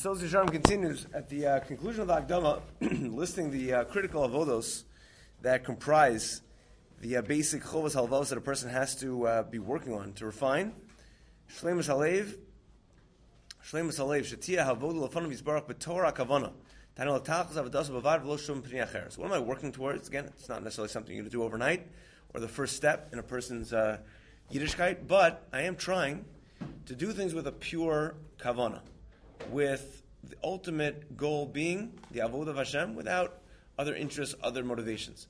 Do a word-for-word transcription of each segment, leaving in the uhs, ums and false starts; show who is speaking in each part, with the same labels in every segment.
Speaker 1: So Zisharim continues at the uh, conclusion of the Akdama, listing the uh, critical avodos that comprise the uh, basic chovas halvos that a person has to uh, be working on to refine. Shleimus halev, shleimus halev, shetia havodu lefanav yisbarach b'torah kavana. So what am I working towards? Again, it's not necessarily something you to do overnight or the first step in a person's uh, Yiddishkeit, but I am trying to do things with a pure kavana, with the ultimate goal being the avodah of Hashem without other interests, other motivations.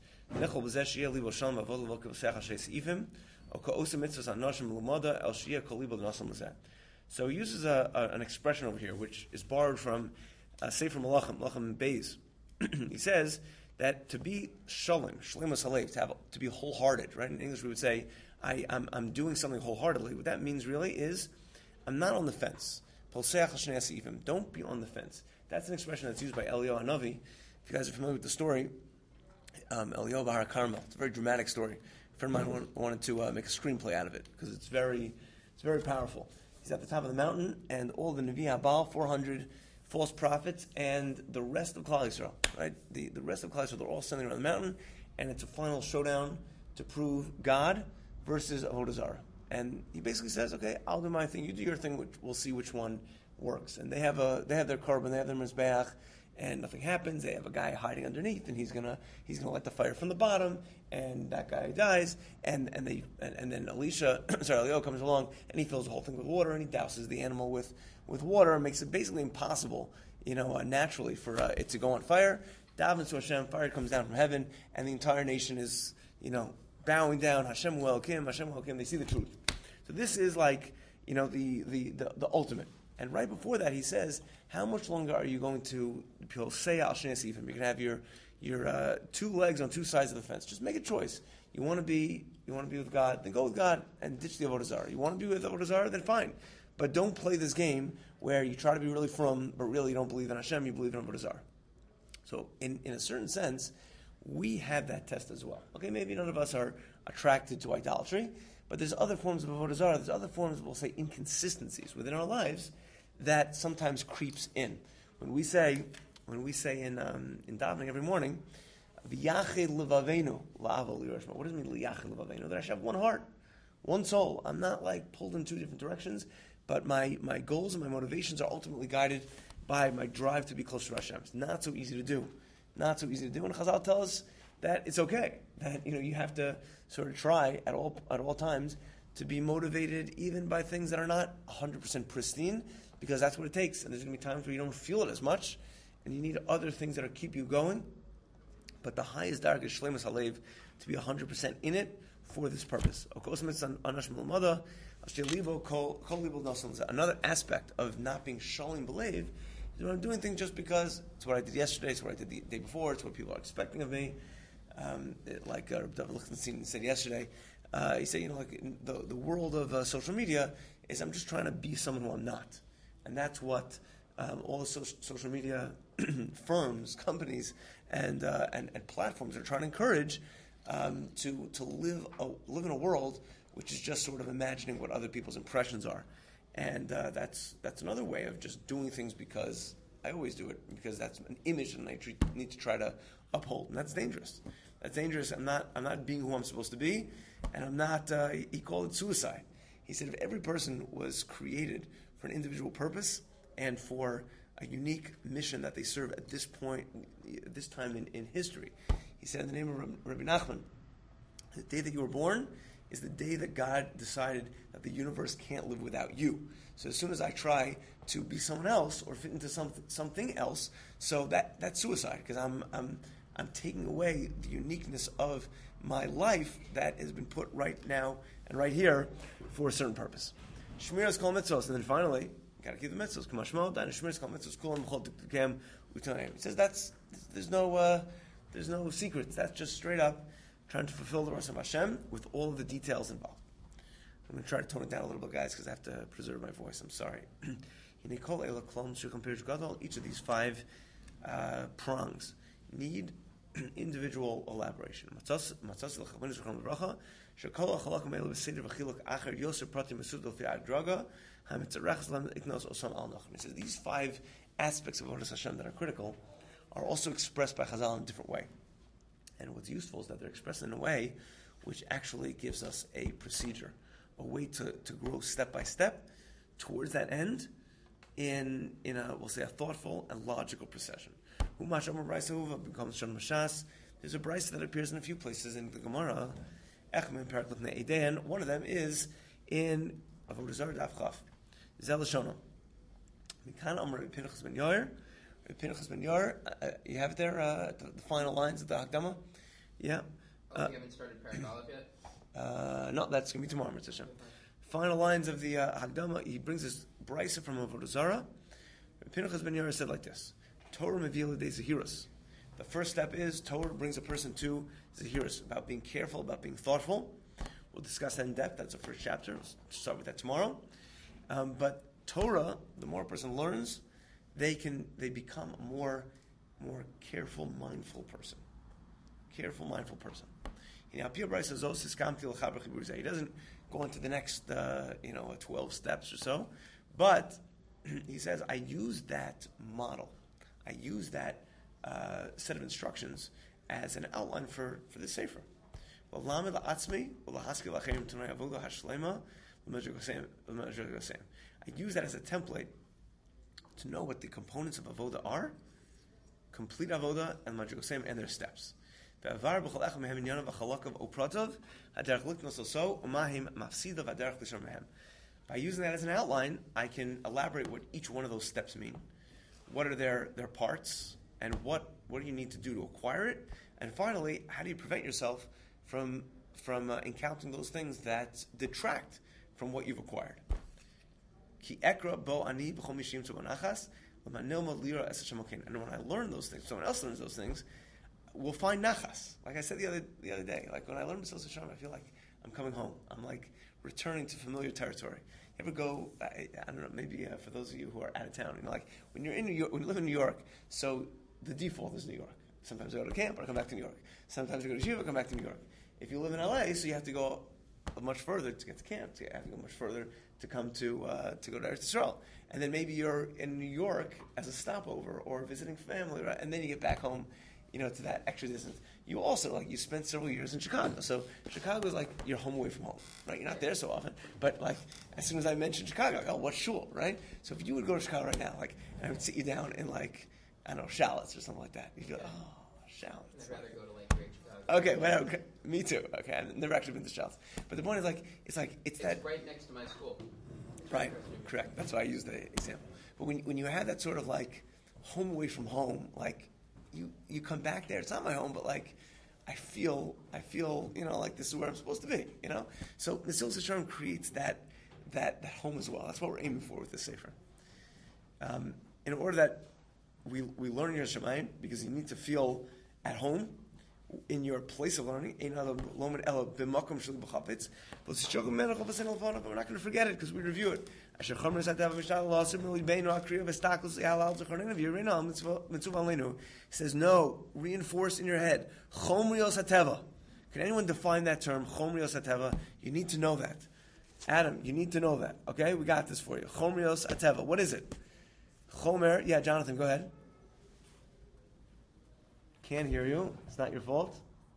Speaker 1: So he uses a, a, an expression over here, which is borrowed from Uh, Sefer Malachim, Malachim Beis. He says that to be shalom, shlemus halev, to have to be wholehearted, right? In English we would say, I, I'm, I'm doing something wholeheartedly. What that means really is, I'm not on the fence. Don't be on the fence. That's an expression that's used by Eliyahu Hanavi. If you guys are familiar with the story, um, Eliyahu Bahar Carmel. It's a very dramatic story. A friend of mine wanted to uh, make a screenplay out of it because it's very, it's very powerful. He's at the top of the mountain, and all the Nevi Habal, four hundred false prophets, and the rest of Klal Yisrael, right? The, the rest of Klal Yisrael, they're all standing around the mountain, and it's a final showdown to prove God versus Avodah Zarah. And he basically says, okay, I'll do my thing, you do your thing, which, we'll see which one works. And they have a they have their carbon, they have their mizbeach, and nothing happens. They have a guy hiding underneath, and he's gonna he's gonna light the fire from the bottom, and that guy dies. And and they and, and then Elisha, sorry, Eliyahu comes along, and he fills the whole thing with water, and he douses the animal with, with water, and makes it basically impossible, you know, uh, naturally for uh, it to go on fire. Davens to Hashem, fire comes down from heaven, and the entire nation is, you know, bowing down. Hashem will Elokim, Hashem will Elokim. They see the truth. So this is like, you know, the the the, the ultimate. And right before that, he says, how much longer are you going to say al shnei sifim? You're going to have your your uh, two legs on two sides of the fence. Just make a choice. You want to be you want to be with God, then go with God and ditch the avodah zarah. You want to be with avodah zarah, then fine. But don't play this game where you try to be really from, but really you don't believe in Hashem, you believe in avodah zarah. So in, in a certain sense, we have that test as well. Okay, maybe none of us are attracted to idolatry, but there's other forms of avodah zarah, there's other forms, we'll say, inconsistencies within our lives that sometimes creeps in. When we say, when we say in um, in davening every morning, "V'yachid levavenu la'aval yirashma." What does it mean, "V'yachid levavenu"? That I should have one heart, one soul. I'm not like pulled in two different directions, but my, my goals and my motivations are ultimately guided by my drive to be close to Hashem. It's not so easy to do, not so easy to do. And Chazal tell us that it's okay, that, you know, you have to sort of try at all at all times to be motivated even by things that are not one hundred percent pristine, because that's what it takes. And there's going to be times where you don't feel it as much, and you need other things that will keep you going. But the highest dark is Shleimus Halev, to be one hundred percent in it for this purpose. Another aspect of not being Shalim Belev is when I'm doing things just because it's what I did yesterday, it's what I did the day before, it's what people are expecting of me. Um, it, like uh, David Lichtenstein said yesterday, uh, he said, you know, like in the, the world of uh, social media is I'm just trying to be someone who I'm not. And that's what um, all the so- social media firms, companies, and, uh, and and platforms are trying to encourage um, to to live a, live in a world which is just sort of imagining what other people's impressions are, and uh, that's that's another way of just doing things because I always do it because that's an image that I tre- need to try to uphold, and that's dangerous. That's dangerous. I'm not I'm not being who I'm supposed to be, and I'm not. Uh, he called it suicide. He said if every person was created for an individual purpose and for a unique mission that they serve at this point, at this time in, in history. He said in the name of Rabbi Nachman, the day that you were born is the day that God decided that the universe can't live without you. So as soon as I try to be someone else or fit into some, something else, so that that's suicide, because I'm I'm I'm taking away the uniqueness of my life that has been put right now and right here for a certain purpose. Shmiras kol mitzvos, and then finally, got to keep the mitzvos. Kamashmo, dan shmiras kol mitzvos, kulam chol tikam utanayim. He says that's there's no uh, there's no secrets. That's just straight up trying to fulfill the rest of Hashem with all of the details involved. I'm going to try to tone it down a little bit, guys, because I have to preserve my voice. I'm sorry. Each of these five uh, prongs need individual elaboration. He says these five aspects of Avodas Hashem that are critical are also expressed by Chazal in a different way. And what's useful is that they're expressed in a way which actually gives us a procedure, a way to, to grow step by step towards that end in in a, we'll say, a thoughtful and logical procession. There's a brisa that appears in a few places in the Gemara. One of them is in Avodah Zarah Daf Chaf. Zel Lashona. Mikan Amar Pinchas ben Yair. Pinchas ben Yair. Uh, you have it there, uh, the, the final lines of the Hakdama. Yeah.
Speaker 2: Oh,
Speaker 1: uh,
Speaker 2: you haven't started Parak Aleph yet?
Speaker 1: Uh, no, that's going to be tomorrow, Mitzvah Hashem. Final lines of the uh, Hakdama. He brings this brisa from Avodah Zarah. Pinchas ben Yair said like this: Torah Mevila de Zahiras. The first step is Torah brings a person to Zahiras, about being careful, about being thoughtful. We'll discuss that in depth. That's the first chapter. We'll start with that tomorrow. Um, but Torah, the more a person learns, they can they become a more more careful, mindful person. Careful, mindful person. He doesn't go into the next, uh, you know, twelve steps or so, but he says, I use that model. I use that uh, set of instructions as an outline for, for the Sefer. I use that as a template to know what the components of Avoda are, complete Avoda, and Madrig Hossein and their steps. By using that as an outline, I can elaborate what each one of those steps mean. What are their, their parts, and what, what do you need to do to acquire it? And finally, how do you prevent yourself from, from uh, encountering those things that detract from what you've acquired? And when I learn those things, someone else learns those things, we'll find nachas. Like I said the other the other day, like when I learn Mesilas Yesharim, I feel like I'm coming home. I'm like returning to familiar territory. You ever go? I, I don't know. Maybe uh, for those of you who are out of town, you know, like when you're in New York, when you live in New York, so the default is New York. Sometimes I go to camp, or I come back to New York. Sometimes I go to Shiva, I come back to New York. If you live in L A, so you have to go much further to get to camp. You have to go much further to come to uh, to go to Eretz Yisrael. And then maybe you're in New York as a stopover or visiting family, right? And then you get back home, you know, to that extra distance. You also, like, you spent several years in Chicago. So Chicago is like your home away from home, right? You're not there so often. But, like, as soon as I mentioned Chicago, like, oh, what shul, right? So if you would go to Chicago right now, like, and I would sit you down in, like, I don't know, Shallots or something like that. You'd go, oh, Shallots.
Speaker 2: I'd rather go to, like, Great Chicago.
Speaker 1: Okay, well, okay, me too. Okay, I've never actually been to Shallots. But the point is, like, it's like, it's,
Speaker 2: it's
Speaker 1: that...
Speaker 2: right next to my school. It's
Speaker 1: right, correct. That's why I used the example. But when when you have that sort of, like, home away from home, like, you you come back there. It's not my home, but, like, I feel, I feel, you know, like this is where I'm supposed to be, you know? So Mesilas Yesharim creates that, that that home as well. That's what we're aiming for with this Sefer. Um, in order that we we learn Yiras Shamayim, because you need to feel at home in your place of learning. We're not going to forget it because we review it. It says, no, reinforce in your head. Can anyone define that term? You need to know that. Adam, you need to know that. Okay, we got this for you. What is it? Chomer, yeah, Jonathan, go ahead. Can't hear you. It's not your fault.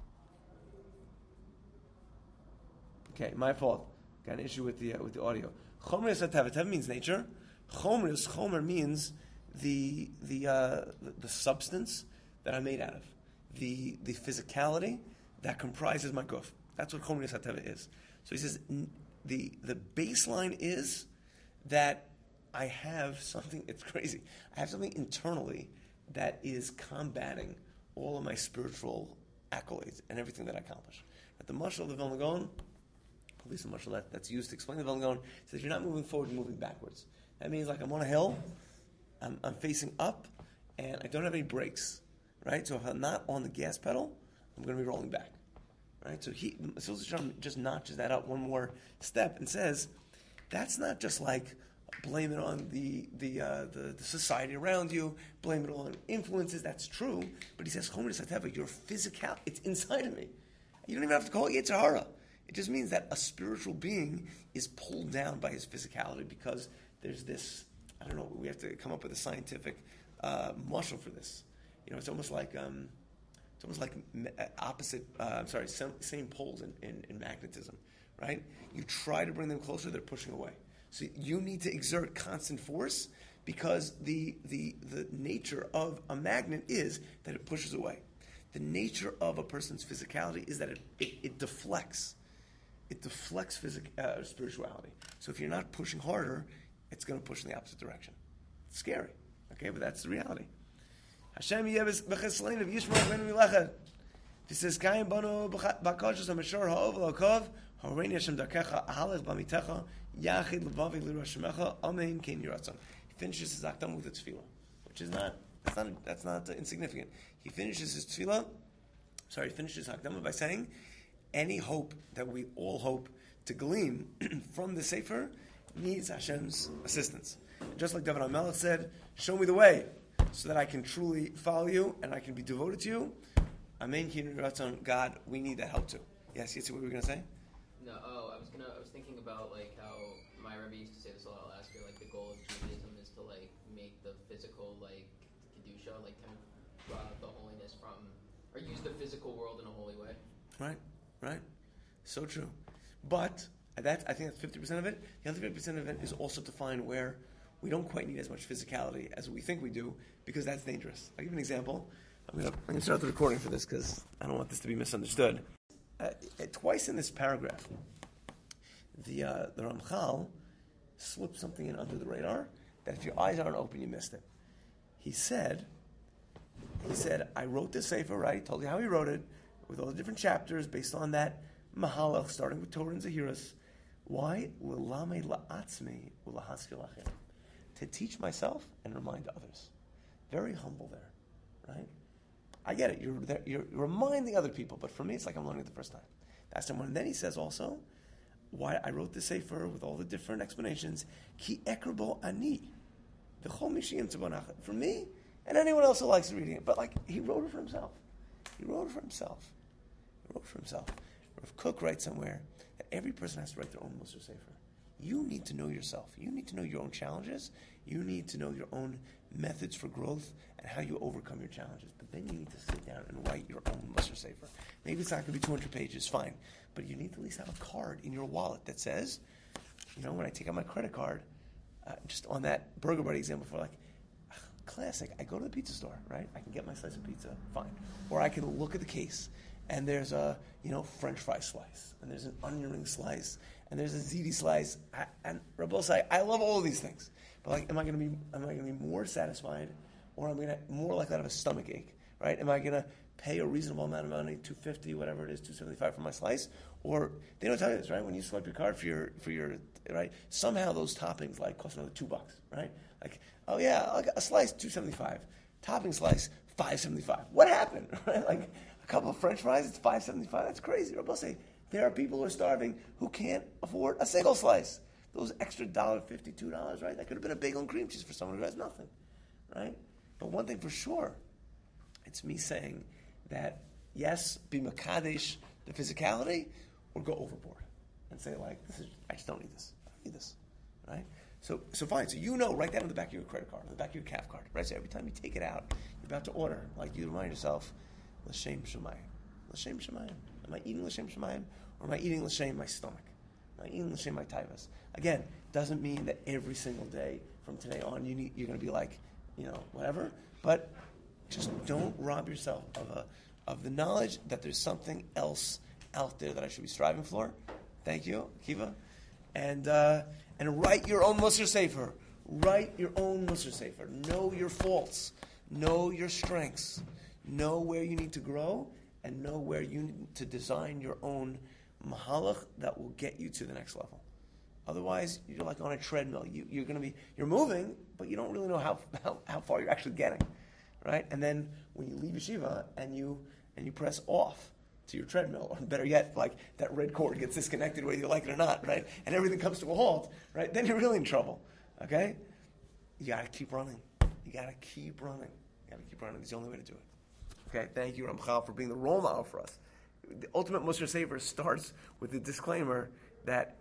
Speaker 1: Okay, my fault. Got an issue with the uh, with the audio. Chomer Yosateva. Teva means nature. Chomer is Chomer means the the, uh, the the substance that I'm made out of, the the physicality that comprises my guf. That's what Chomer Yosateva is. So he says the the baseline is that I have something. It's crazy. I have something internally that is combating all of my spiritual accolades and everything that I accomplish. At the mashal of the Vilna Gaon, at least the mashal that, that's used to explain the Vilna Gaon, says you're not moving forward, you're moving backwards. That means like I'm on a hill, I'm, I'm facing up, and I don't have any brakes, right? So if I'm not on the gas pedal, I'm going to be rolling back, right? So he just notches that up one more step and says, that's not just like blame it on the the, uh, the the society around you, blame it on influences. That's true, but he says, "Chomer Yosateva, your physical, it's inside of me. You don't even have to call it Yetzer Hara. It just means that a spiritual being is pulled down by his physicality because there's this I don't know, we have to come up with a scientific uh, muscle for this. You know, it's almost like um, it's almost like opposite. Uh, I'm sorry, same, same poles in, in, in magnetism, right? You try to bring them closer, they're pushing away. So you need to exert constant force because the the the nature of a magnet is that it pushes away. The nature of a person's physicality is that it it, it deflects. It deflects physic, uh, spirituality. So if you're not pushing harder, it's going to push in the opposite direction. It's scary, okay? But that's the reality. Hashem yebes b'cheslain of Yishmael ben Milechad. He says, "Kayim banu b'kashos hamashor ha'ov l'okov ha'oreini Hashem darkecha ahalech b'mitecha yachid levavi l'rashemecha amen kein yiratzon." He finishes his akdam with a tefillah, which is not that's not that's not uh, insignificant. He finishes his tefillah. Sorry, he finishes his akdam by saying, any hope that we all hope to glean from the Sefer needs Hashem's assistance. Just like David HaMelech said, show me the way so that I can truly follow you and I can be devoted to you. Amen. God, we need that help too. Yes, you see what we were going to say?
Speaker 2: No, oh, I was gonna. I was thinking about like how my Rebbe used to say this a lot last year. Like the goal of Judaism is to like make the physical like kedusha, like kind of uh, the holiness from, or use the physical world in a holy way.
Speaker 1: Right. Right? So true. But that I think that's fifty percent of it. The other fifty percent of it is also to find where we don't quite need as much physicality as we think we do, because that's dangerous. I'll give you an example. I'm going to start the recording for this because I don't want this to be misunderstood. Uh, twice in this paragraph, the uh, the Ramchal slipped something in under the radar that if your eyes aren't open, you missed it. He said, he said, I wrote this Sefer, right? Told you how he wrote it, with all the different chapters based on that Mahalach, starting with Torah and Zahiras. Why? L'lamei la'atzmi u'lahaskil lachem. To teach myself and remind others. Very humble there, right? I get it. You're, there, you're reminding other people, but for me, it's like I'm learning it the first time. That's the one. And then he says also, why I wrote the Sefer with all the different explanations. Ki ekrbo ani, v'chol mishiyim tzibonach. For me and anyone else who likes reading it, but like he wrote it for himself. He wrote it for himself. He wrote it for himself. Rav Kook writes somewhere that every person has to write their own Musar Sefer. You need to know yourself. You need to know your own challenges. You need to know your own methods for growth and how you overcome your challenges. But then you need to sit down and write your own Musar Sefer. Maybe it's not going to be two hundred pages, fine. But you need to at least have a card in your wallet that says, you know, when I take out my credit card, uh, just on that Burger Buddy example before, like, classic. I go to the pizza store, right? I can get my slice of pizza, fine. Or I can look at the case, and there's a, you know, French fry slice, and there's an onion ring slice, and there's a ziti slice. I, and Rabbosai, I love all of these things. But like, am I going to be, am I going to be more satisfied, or am I going to more likely to have a stomach ache, right? Am I going to pay a reasonable amount of money, two hundred fifty dollars, whatever it is, two hundred seventy-five dollars for my slice? Or they don't tell you this, right? When you swipe your card for your for your right, somehow those toppings like cost another two bucks, right? Like, oh yeah, like a slice, two seventy-five. Topping slice, five seventy-five. What happened? Right? Like a couple of French fries, it's five seventy-five. That's crazy. Rabbi say there are people who are starving who can't afford a single slice. Those extra one dollar fifty, two dollars, right? That could have been a bagel and cream cheese for someone who has nothing, right? But one thing for sure, it's me saying that yes, be makadesh the physicality, or go overboard and say like, this is I just don't need this. I don't need this, right? So, so fine. So you know, write that on the back of your credit card, on the back of your C A F card, right? So every time you take it out, you're about to order, like you remind yourself, l'shem shemayim, l'shem shemayim. Am I eating l'shem shemayim, or am I eating l'shem my stomach? Am I eating l'shem my taivas? Again, doesn't mean that every single day from today on you need, you're going to be like, you know, whatever. But just don't rob yourself of a of the knowledge that there's something else out there that I should be striving for. Thank you, Kiva. And uh, and write your own Musar Sefer. Write your own Musar Sefer. Know your faults. Know your strengths. Know where you need to grow, and know where you need to design your own mahalach that will get you to the next level. Otherwise, you're like on a treadmill. You, you're going to be you're moving, but you don't really know how, how how far you're actually getting, right? And then when you leave yeshiva and you and you press off to your treadmill, or better yet, like that red cord gets disconnected whether you like it or not, right? And everything comes to a halt, right? Then you're really in trouble, okay? You got to keep running. You got to keep running. You got to keep running. It's the only way to do it. Okay, thank you, Ramchal, for being the role model for us. The ultimate Musar Sefer starts with the disclaimer that